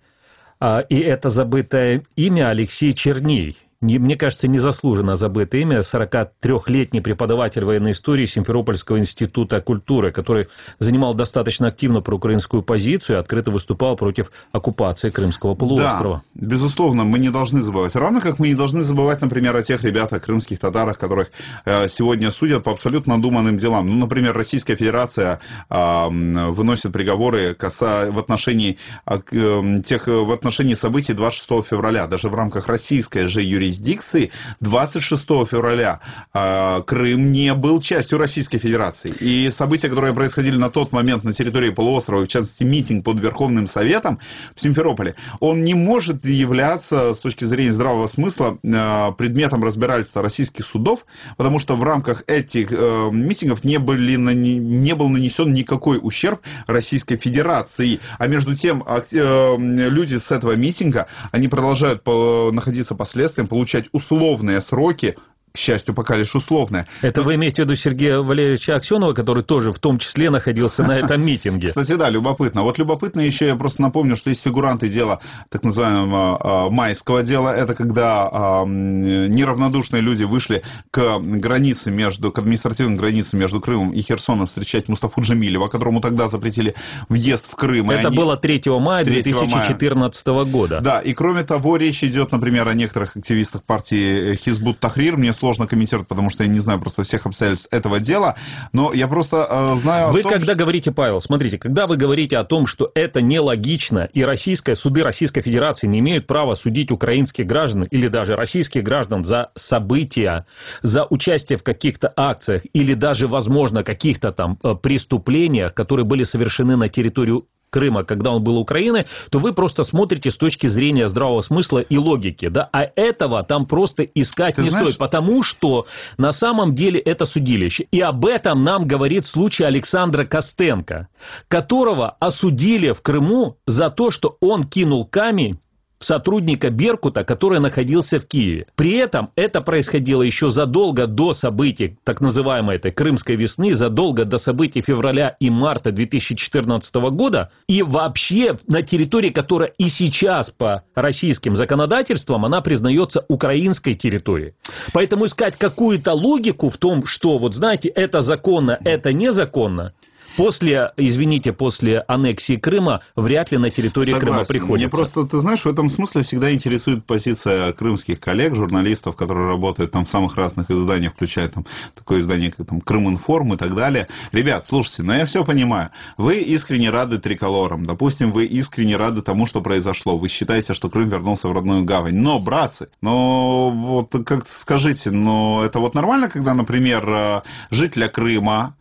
и это забытое имя Алексей Черней. Не, мне кажется, незаслуженно забытое имя, сорокатрёхлетний преподаватель военной истории Симферопольского института культуры, который занимал достаточно активно проукраинскую позицию и открыто выступал против оккупации Крымского полуострова. Да, безусловно, мы не должны забывать. Равно как мы не должны забывать, например, о тех ребятах, крымских татарах, которых э, сегодня судят по абсолютно надуманным делам. Ну, например, Российская Федерация э, выносит приговоры каса... в, отношении, э, тех, в отношении событий двадцать шестого февраля. Даже в рамках российской же юрисдикции юрисдикции двадцать шестого февраля э, Крым не был частью Российской Федерации. И события, которые происходили на тот момент на территории полуострова, в частности митинг под Верховным Советом в Симферополе, он не может являться с точки зрения здравого смысла э, предметом разбирательства российских судов, потому что в рамках этих э, митингов не, были, не был нанесен никакой ущерб Российской Федерации. А между тем э, люди с этого митинга, они продолжают по, находиться под следствием, получать условные сроки, к счастью, пока лишь условное. Это Но... вы имеете в виду Сергея Валерьевича Аксенова, который тоже в том числе находился на этом митинге? Кстати, да, любопытно. Вот любопытно еще, я просто напомню, что есть фигуранты дела, так называемого майского дела. Это когда неравнодушные люди вышли к границе между, к административной границе между Крымом и Херсоном встречать Мустафу Джемилева, которому тогда запретили въезд в Крым. Это они... было третьего мая две тысячи четырнадцатого года. Да, и кроме того, речь идет, например, о некоторых активистах партии Хизбут Тахрир. Мне сложно комментировать, потому что я не знаю просто всех обстоятельств этого дела, но я просто э, знаю... Вы о том, когда что... говорите, Павел, смотрите, когда вы говорите о том, что это нелогично, и российская, суды Российской Федерации не имеют права судить украинских граждан или даже российских граждан за события, за участие в каких-то акциях или даже, возможно, каких-то там преступлениях, которые были совершены на территории Крыма, когда он был Украины, то вы просто смотрите с точки зрения здравого смысла и логики, да, а этого там просто искать Ты не знаешь... стоит, потому что на самом деле это судилище, и об этом нам говорит случай Александра Костенко, которого осудили в Крыму за то, что он кинул камень сотрудника Беркута, который находился в Киеве. При этом это происходило еще задолго до событий так называемой этой Крымской весны, задолго до событий февраля и марта две тысячи четырнадцатого года, и вообще на территории, которая и сейчас по российским законодательствам, она признается украинской территорией. Поэтому искать какую-то логику в том, что, вот знаете, это законно, это незаконно, После, извините, после аннексии Крыма вряд ли на территории Согласен. Крыма приходится. Мне просто, ты знаешь, в этом смысле всегда интересует позиция крымских коллег, журналистов, которые работают там в самых разных изданиях, включая там такое издание, как там Крыминформ и так далее. Ребят, слушайте, ну я все понимаю. Вы искренне рады триколорам. Допустим, вы искренне рады тому, что произошло. Вы считаете, что Крым вернулся в родную гавань. Но, братцы, ну вот как скажите, ну это вот нормально, когда, например, жителя Крыма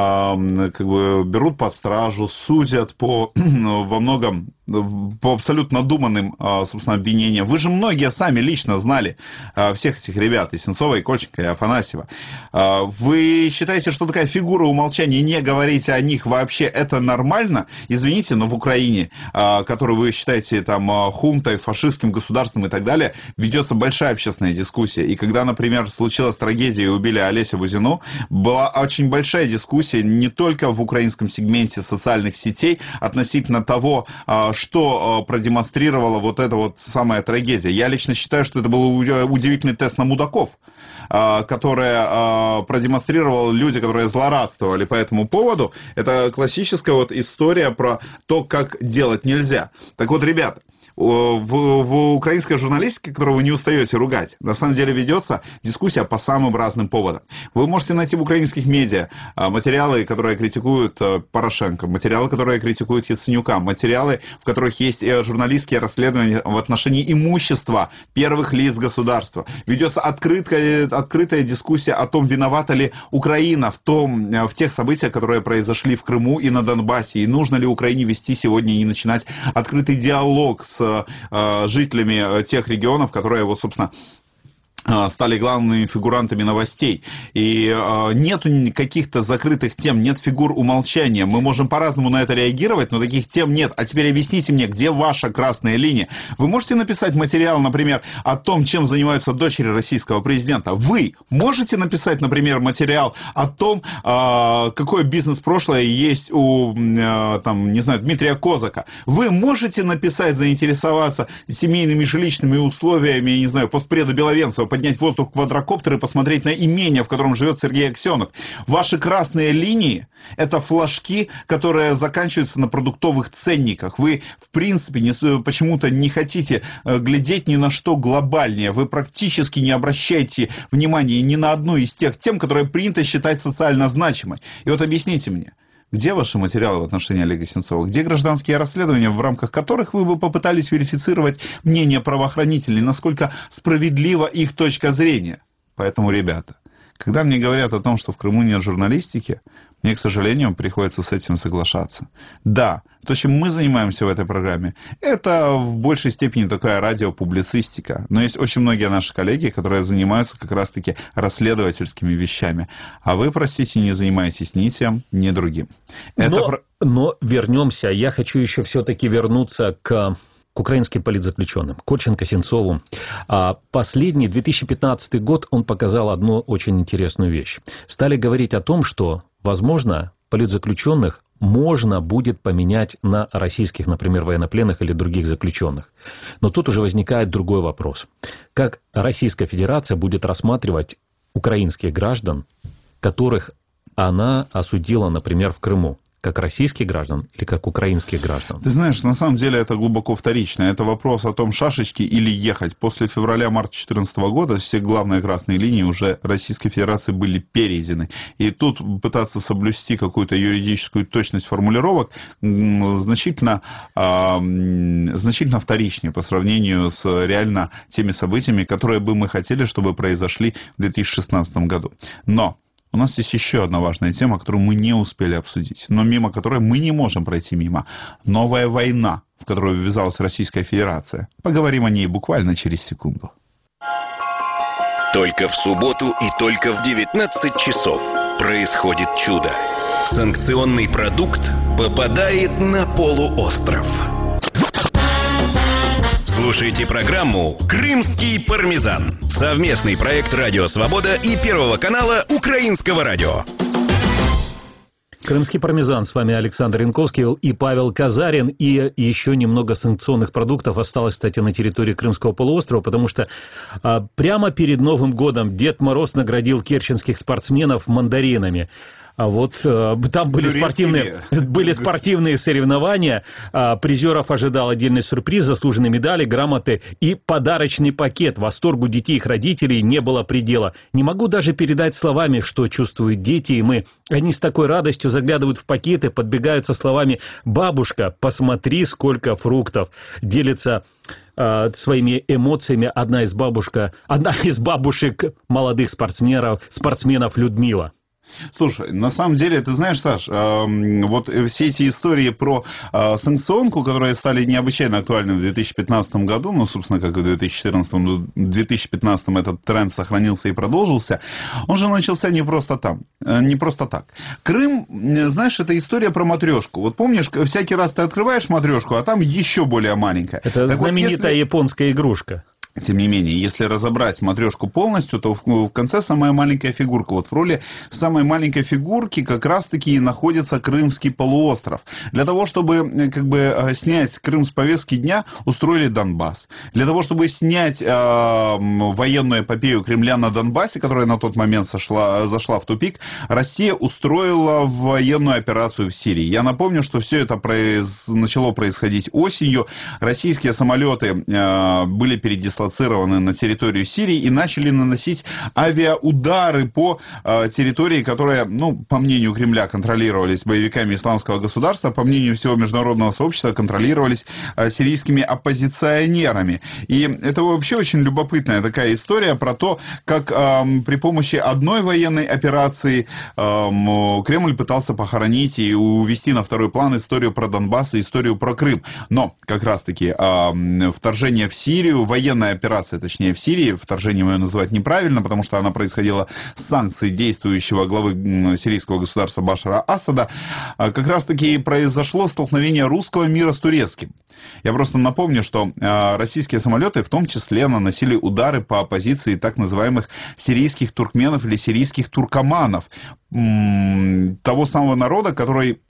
как бы берут под стражу, судят по во многом по абсолютно надуманным, собственно, обвинениям. Вы же многие сами лично знали всех этих ребят, и Сенцова, и Кольченко, и Афанасьева. Вы считаете, что такая фигура умолчания, не говорите о них вообще, это нормально? Извините, но в Украине, которую вы считаете там хунтой, фашистским государством и так далее, ведется большая общественная дискуссия. И когда, например, случилась трагедия и убили Олеся Бузину, была очень большая дискуссия не только в украинском сегменте социальных сетей относительно того, что продемонстрировала вот эта вот самая трагедия. Я лично считаю, что это был удивительный тест на мудаков, который продемонстрировал люди, которые злорадствовали по этому поводу. Это классическая вот история про то, как делать нельзя. Так вот, ребята, в, в украинской журналистике, которую вы не устаете ругать, на самом деле ведется дискуссия по самым разным поводам. Вы можете найти в украинских медиа материалы, которые критикуют Порошенко, материалы, которые критикуют Яценюка, материалы, в которых есть журналистские расследования в отношении имущества первых лиц государства. Ведется открытая, открытая дискуссия о том, виновата ли Украина в, том, в тех событиях, которые произошли в Крыму и на Донбассе, и нужно ли Украине вести сегодня и начинать открытый диалог с э, жителями тех регионов, которые, вот, собственно, стали главными фигурантами новостей. И э, нету каких-то закрытых тем, нет фигур умолчания. Мы можем по-разному на это реагировать, но таких тем нет. А теперь объясните мне, где ваша красная линия? Вы можете написать материал, например, о том, чем занимаются дочери российского президента? Вы можете написать, например, материал о том, э, какое бизнес-прошлое есть у, э, там, не знаю, Дмитрия Козака? Вы можете написать, заинтересоваться семейными жилищными условиями, не знаю, постпреда Беловенцева, поднять в воздух квадрокоптер и посмотреть на имение, в котором живет Сергей Аксенов. Ваши красные линии – это флажки, которые заканчиваются на продуктовых ценниках. Вы, в принципе, не, почему-то не хотите глядеть ни на что глобальнее. Вы практически не обращаете внимания ни на одну из тех тем, которые принято считать социально значимой. И вот объясните мне, где ваши материалы в отношении Олега Сенцова? Где гражданские расследования, в рамках которых вы бы попытались верифицировать мнение правоохранителей, насколько справедлива их точка зрения? Поэтому, ребята, когда мне говорят о том, что в Крыму нет журналистики, мне, к сожалению, приходится с этим соглашаться. Да, то, чем мы занимаемся в этой программе, это в большей степени такая радиопублицистика. Но есть очень многие наши коллеги, которые занимаются как раз-таки расследовательскими вещами. А вы, простите, не занимаетесь ни тем, ни другим. Это но, про... но вернемся. Я хочу еще все-таки вернуться к... к украинским политзаключенным, Кольченко, Сенцову. Последний две тысячи пятнадцатый год он показал одну очень интересную вещь. Стали говорить о том, что, возможно, политзаключенных можно будет поменять на российских, например, военнопленных или других заключенных. Но тут уже возникает другой вопрос. Как Российская Федерация будет рассматривать украинских граждан, которых она осудила, например, в Крыму? Как российских граждан или как украинских граждан? Ты знаешь, на самом деле это глубоко вторично. Это вопрос о том, шашечки или ехать. После февраля-марта две тысячи четырнадцатого года все главные красные линии уже Российской Федерации были перейдены. И тут пытаться соблюсти какую-то юридическую точность формулировок значительно, э, значительно вторичнее по сравнению с реально теми событиями, которые бы мы хотели, чтобы произошли в две тысячи шестнадцатом году. Но у нас есть еще одна важная тема, которую мы не успели обсудить, но мимо которой мы не можем пройти мимо. Новая война, в которую ввязалась Российская Федерация. Поговорим о ней буквально через секунду. Только в субботу и только в девятнадцать часов происходит чудо. Санкционный продукт попадает на полуостров. Слушайте программу «Крымский пармезан». Совместный проект «Радио Свобода» и Первого канала Украинского радио. Крымский пармезан. С вами Александр Янковский и Павел Казарин. И еще немного санкционных продуктов осталось, кстати, на территории Крымского полуострова, потому что а, прямо перед Новым годом Дед Мороз наградил керченских спортсменов мандаринами. А вот э, там были спортивные, были спортивные соревнования, а, призеров ожидал отдельный сюрприз, заслуженные медали, грамоты и подарочный пакет. Восторгу детей и их родителей не было предела. Не могу даже передать словами, что чувствуют дети и мы. Они с такой радостью заглядывают в пакеты, подбегают со словами «Бабушка, посмотри, сколько фруктов!» Делится э, своими эмоциями одна из, бабушка, одна из бабушек молодых спортсменов, спортсменов Людмила. Слушай, на самом деле, ты знаешь, Саш, э, вот все эти истории про э, санкционку, которые стали необычайно актуальны в две тысячи пятнадцатом году, ну, собственно, как и в две тысячи четырнадцатом, но в две тысячи пятнадцатом этот тренд сохранился и продолжился, он же начался не просто там, э, не просто так. Крым, знаешь, это история про матрешку. Вот помнишь, всякий раз ты открываешь матрешку, а там еще более маленькая. Это так знаменитая вот, если... японская игрушка. Тем не менее, если разобрать матрешку полностью, то в конце самая маленькая фигурка. Вот в роли самой маленькой фигурки как раз-таки и находится Крымский полуостров. Для того, чтобы как бы снять Крым с повестки дня, устроили Донбасс. Для того, чтобы снять э, военную эпопею Кремля на Донбассе, которая на тот момент сошла, зашла в тупик, Россия устроила военную операцию в Сирии. Я напомню, что все это произ... начало происходить осенью. Российские самолеты э, были передислоцированы на территорию Сирии и начали наносить авиаудары по э, территории, которая, ну, по мнению Кремля, контролировались боевиками исламского государства, по мнению всего международного сообщества, контролировались э, сиристскими оппозиционерами. И это вообще очень любопытная такая история про то, как э, при помощи одной военной операции э, Кремль пытался похоронить и увести на второй план историю про Донбасс и историю про Крым. Но как раз-таки э, вторжение в Сирию, военная операция, точнее, в Сирии, вторжением ее называть неправильно, потому что она происходила с санкций действующего главы сирийского государства Башара Асада, как раз-таки произошло столкновение русского мира с турецким. Я просто напомню, что российские самолеты в том числе наносили удары по оппозиции так называемых сирийских туркменов или сирийских туркоманов, того самого народа, который,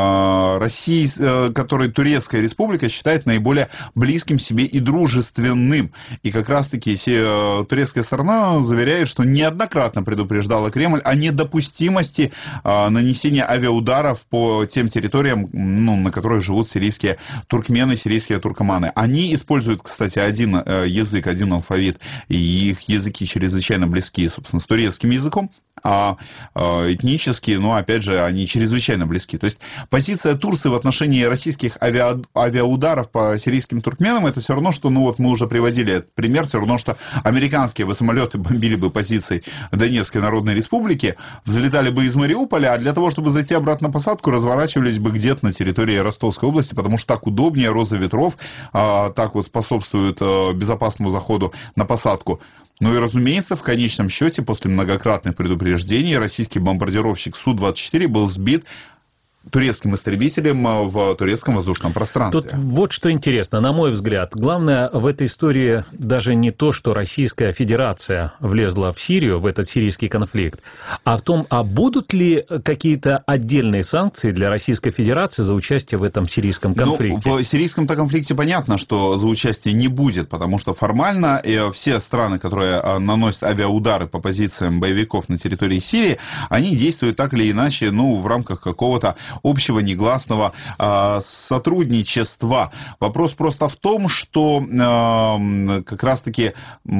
Россия, который Турецкая республика считает наиболее близким себе и дружественным. И как раз-таки турецкая сторона заверяет, что неоднократно предупреждала Кремль о недопустимости нанесения авиаударов по тем территориям, ну, на которых живут сирийские туркмены, сирийские туркоманы. Они используют, кстати, один язык, один алфавит, и их языки чрезвычайно близки, собственно, с турецким языком, а этнически, ну, опять же, они чрезвычайно близки. То есть позиция Турции в отношении российских авиа, авиаударов по сирийским туркменам, это все равно, что, ну, вот мы уже приводили этот пример, все равно, что американские бы самолеты бомбили бы позиции Донецкой Народной Республики, взлетали бы из Мариуполя, а для того, чтобы зайти обратно на посадку, разворачивались бы где-то на территории Ростовской области, потому что так удобнее, роза ветров, а, так вот способствует а, безопасному заходу на посадку. Ну и, разумеется, в конечном счете, после многократных предупреждений, российский бомбардировщик Су двадцать четыре был сбит турецким истребителем в турецком воздушном пространстве. Тут вот что интересно, на мой взгляд. Главное в этой истории даже не то, что Российская Федерация влезла в Сирию, в этот сирийский конфликт, а в том, а будут ли какие-то отдельные санкции для Российской Федерации за участие в этом сирийском конфликте? Ну, в сирийском-то конфликте понятно, что за участие не будет, потому что формально все страны, которые наносят авиаудары по позициям боевиков на территории Сирии, они действуют так или иначе, ну, в рамках какого-то общего негласного э, сотрудничества. Вопрос просто в том, что э, как раз-таки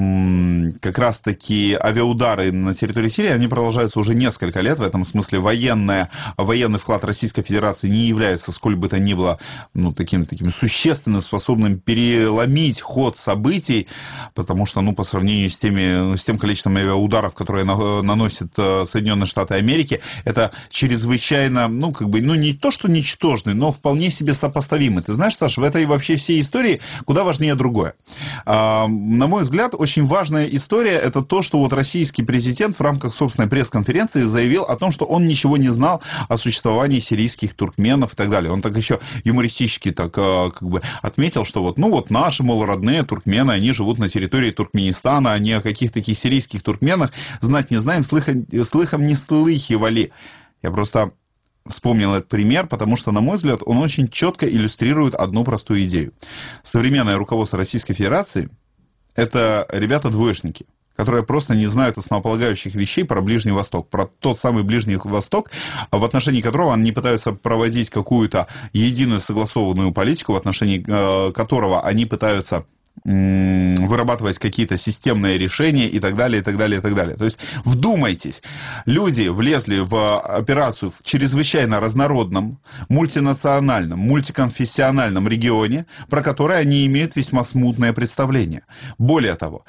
э, как раз-таки авиаудары на территории Сирии, они продолжаются уже несколько лет. В этом смысле военная, военный вклад Российской Федерации не является сколь бы то ни было, ну, таким, таким существенно способным переломить ход событий, потому что, ну, по сравнению с, теми, с тем количеством авиаударов, которые на, наносят Соединенные Штаты Америки, это чрезвычайно, ну, как бы, ну, не то, что ничтожный, но вполне себе сопоставимый. Ты знаешь, Саша, в этой вообще всей истории куда важнее другое. А, на мой взгляд, очень важная история — это то, что вот российский президент в рамках собственной пресс-конференции заявил о том, что он ничего не знал о существовании сирийских туркменов и так далее. Он так еще юмористически так как бы отметил, что вот, ну, вот наши, мол, родные туркмены, они живут на территории Туркменистана, они о каких таких сирийских туркменах знать не знаем, слыхом, слыхом не слыхивали. Я просто вспомнил этот пример, потому что, на мой взгляд, он очень четко иллюстрирует одну простую идею. Современное руководство Российской Федерации — это ребята-двоечники, которые просто не знают основополагающих вещей про Ближний Восток, про тот самый Ближний Восток, в отношении которого они пытаются проводить какую-то единую согласованную политику, в отношении э, которого они пытаются вырабатывать какие-то системные решения и так далее, и так далее, и так далее. То есть, вдумайтесь, люди влезли в операцию в чрезвычайно разнородном, мультинациональном, мультиконфессиональном регионе, про который они имеют весьма смутное представление. Более того,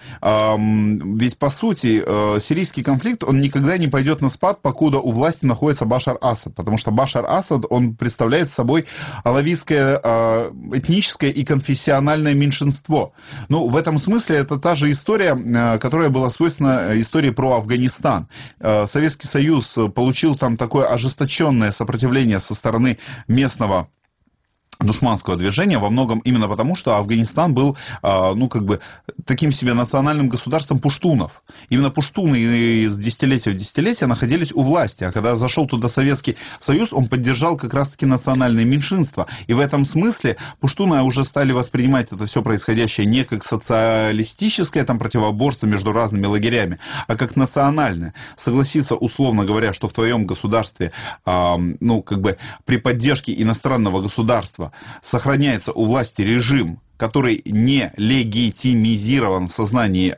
ведь по сути сирийский конфликт, он никогда не пойдет на спад, покуда у власти находится Башар Асад, потому что Башар Асад, он представляет собой алавитское этническое и конфессиональное меньшинство. Ну, в этом смысле это та же история, которая была свойственна истории про Афганистан. Советский Союз получил там такое ожесточенное сопротивление со стороны местного душманского движения, во многом именно потому, что Афганистан был, ну, как бы, таким себе национальным государством пуштунов. Именно пуштуны из десятилетия в десятилетие находились у власти, а когда зашел туда Советский Союз, он поддержал как раз-таки национальные меньшинства. И в этом смысле пуштуны уже стали воспринимать это все происходящее не как социалистическое там противоборство между разными лагерями, а как национальное. Согласиться, условно говоря, что в твоем государстве, ну, как бы, при поддержке иностранного государства сохраняется у власти режим, который не легитимизирован в сознании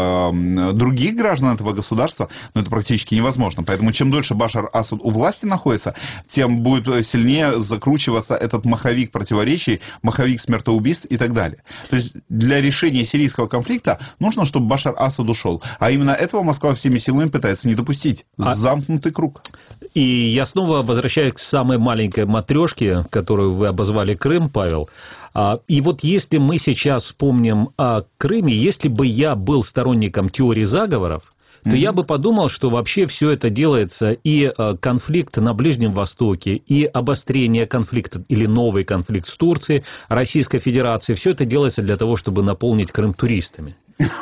э, других граждан этого государства, но это практически невозможно. Поэтому чем дольше Башар Асад у власти находится, тем будет сильнее закручиваться этот маховик противоречий, маховик смертоубийств и так далее. То есть для решения сирийского конфликта нужно, чтобы Башар Асад ушел. А именно этого Москва всеми силами пытается не допустить. А... Замкнутый круг. И я снова возвращаюсь к самой маленькой матрешке, которую вы обозвали Крым, Павел. И вот если мы сейчас вспомним о Крыме, если бы я был сторонником теории заговоров, то mm-hmm. я бы подумал, что вообще все это делается, и конфликт на Ближнем Востоке, и обострение конфликта, или новый конфликт с Турцией, Российской Федерацией, все это делается для того, чтобы наполнить Крым туристами.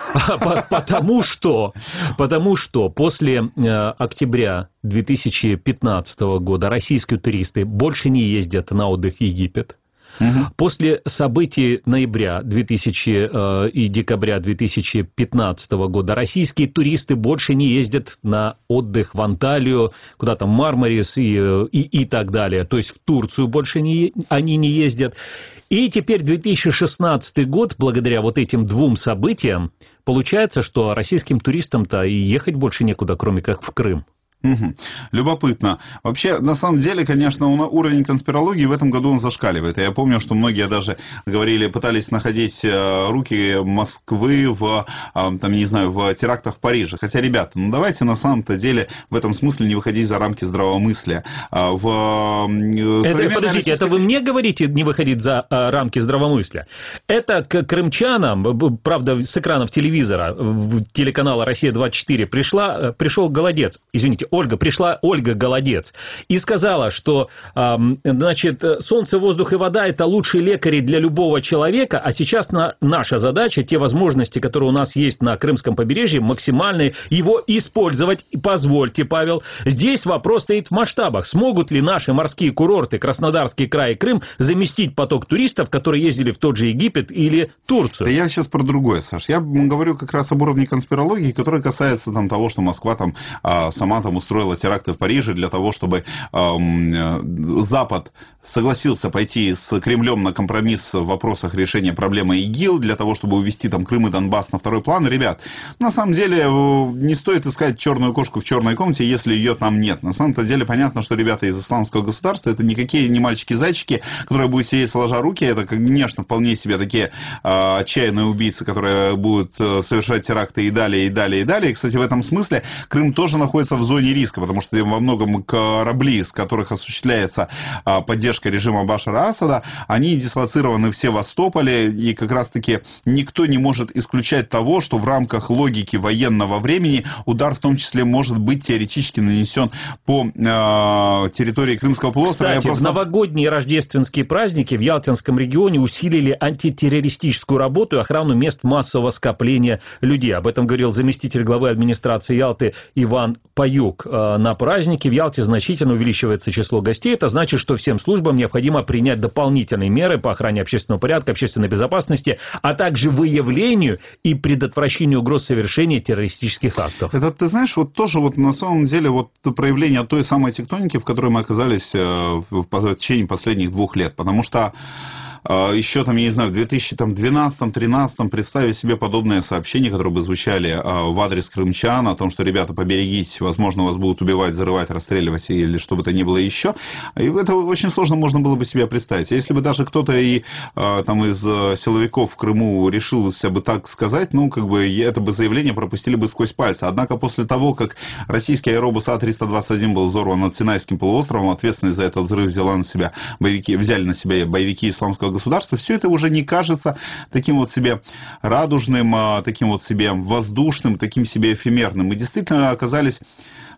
Потому что, потому что после октября две тысячи пятнадцатого года российские туристы больше не ездят на отдых в Египет. Угу. После событий ноября две тысячи, э, и декабря две тысячи пятнадцатого года российские туристы больше не ездят на отдых в Анталию, куда там Мармарис и, и, и так далее. То есть в Турцию больше не, они не ездят. И теперь две тысячи шестнадцатый год, благодаря вот этим двум событиям, получается, что российским туристам-то и ехать больше некуда, кроме как в Крым. Угу. Любопытно. Вообще, на самом деле, конечно, уровень конспирологии в этом году он зашкаливает. Я помню, что многие даже говорили, пытались находить руки Москвы в, там, не знаю, в терактах в Париже. Хотя, ребята, ну давайте на самом-то деле в этом смысле не выходить за рамки здравомыслия. В это, подождите, российской... это вы мне говорите не выходить за а, рамки здравомыслия? Это к крымчанам, правда, с экранов телевизора, телеканала «Россия двадцать четыре» пришла, пришел голодец, извините, Ольга, пришла Ольга Голодец и сказала, что, э, значит, солнце, воздух и вода – это лучшие лекари для любого человека, а сейчас на, наша задача, те возможности, которые у нас есть на Крымском побережье, максимально его использовать. И позвольте, Павел, здесь вопрос стоит в масштабах. Смогут ли наши морские курорты, Краснодарский край и Крым, заместить поток туристов, которые ездили в тот же Египет или Турцию? Да я сейчас про другое, Саш. Я говорю как раз об уровне конспирологии, который касается там, того, что Москва там сама там устроила теракты в Париже для того, чтобы э, Запад согласился пойти с Кремлем на компромисс в вопросах решения проблемы ИГИЛ, для того, чтобы увести там Крым и Донбасс на второй план. Ребят, на самом деле не стоит искать черную кошку в черной комнате, если ее там нет. На самом-то деле понятно, что ребята из исламского государства это никакие не мальчики-зайчики, которые будут сидеть сложа руки. Это, конечно, вполне себе такие э, отчаянные убийцы, которые будут э, совершать теракты и далее, и далее, и далее. И, кстати, в этом смысле Крым тоже находится в зоне риска, потому что во многом корабли, с которых осуществляется а, поддержка режима Башара Асада, они дислоцированы в Севастополе, и как раз-таки никто не может исключать того, что в рамках логики военного времени удар в том числе может быть теоретически нанесен по а, территории Крымского полуострова. Кстати, просто... в новогодние и рождественские праздники в Ялтинском регионе усилили антитеррористическую работу и охрану мест массового скопления людей. Об этом говорил заместитель главы администрации Ялты Иван Паюк. На празднике в Ялте значительно увеличивается число гостей. Это значит, что всем службам необходимо принять дополнительные меры по охране общественного порядка, общественной безопасности, а также выявлению и предотвращению угроз совершения террористических актов. Это, ты знаешь, вот тоже вот на самом деле вот проявление той самой тектоники, в которой мы оказались в течение последних двух лет. Потому что еще там, я не знаю, в две тысячи двенадцатом-тринадцатом представить себе подобные сообщения, которые бы звучали в адрес крымчан, о том, что, ребята, поберегитесь, возможно, вас будут убивать, взрывать, расстреливать или что бы то ни было еще. И это очень сложно можно было бы себе представить. Если бы даже кто-то и там из силовиков в Крыму решился бы так сказать, ну, как бы это бы заявление пропустили бы сквозь пальцы. Однако после того, как российский аэробус А триста двадцать один был взорван над Синайским полуостровом, ответственность за этот взрыв взяла на себя боевики, взяли на себя боевики исламского государства, все это уже не кажется таким вот себе радужным, таким вот себе воздушным, таким себе эфемерным. Мы действительно оказались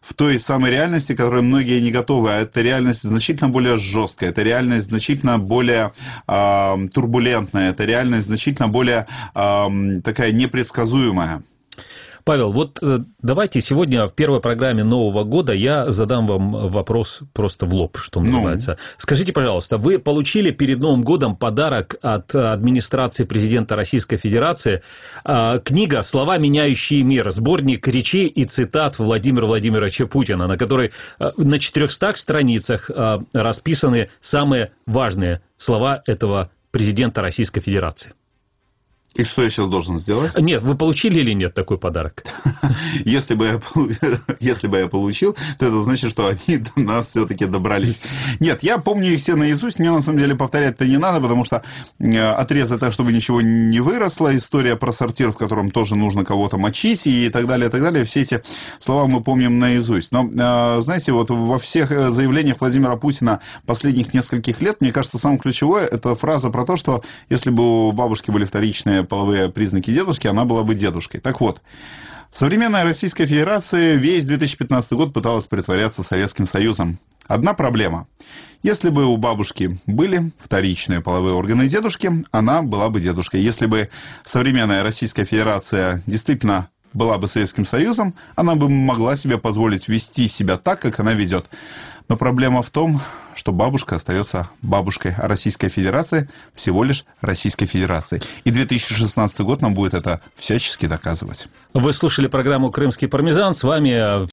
в той самой реальности, которой многие не готовы. А это реальность значительно более жесткая, это реальность значительно более э, турбулентная, это реальность значительно более э, такая непредсказуемая. Павел, вот давайте сегодня в первой программе Нового года я задам вам вопрос просто в лоб, что называется. Ну. Скажите, пожалуйста, вы получили перед Новым годом подарок от администрации президента Российской Федерации, книга «Слова, меняющие мир», сборник речей и цитат Владимира Владимировича Путина, на которой на четырехстах страницах расписаны самые важные слова этого президента Российской Федерации. И что я сейчас должен сделать? Нет, вы получили или нет такой подарок? Если бы я, если бы я получил, то это значит, что они до нас все-таки добрались. Нет, я помню их все наизусть, мне на самом деле повторять-то не надо, потому что отрезать так, чтобы ничего не выросло, история про сортир, в котором тоже нужно кого-то мочить и так далее, и так далее, все эти слова мы помним наизусть. Но, знаете, вот во всех заявлениях Владимира Путина последних нескольких лет, мне кажется, самое ключевое, это фраза про то, что если бы у бабушки были вторичные половые признаки дедушки, она была бы дедушкой. Так вот, современная Российская Федерация весь две тысячи пятнадцатый год пыталась притворяться Советским Союзом. Одна проблема. Если бы у бабушки были вторичные половые органы дедушки, она была бы дедушкой. Если бы современная Российская Федерация действительно была бы Советским Союзом, она бы могла себе позволить вести себя так, как она ведет. Но проблема в том, что бабушка остается бабушкой, а Российская Федерация всего лишь Российской Федерацией. И две тысячи шестнадцатый год нам будет это всячески доказывать. Вы слушали программу «Крымский пармезан». С вами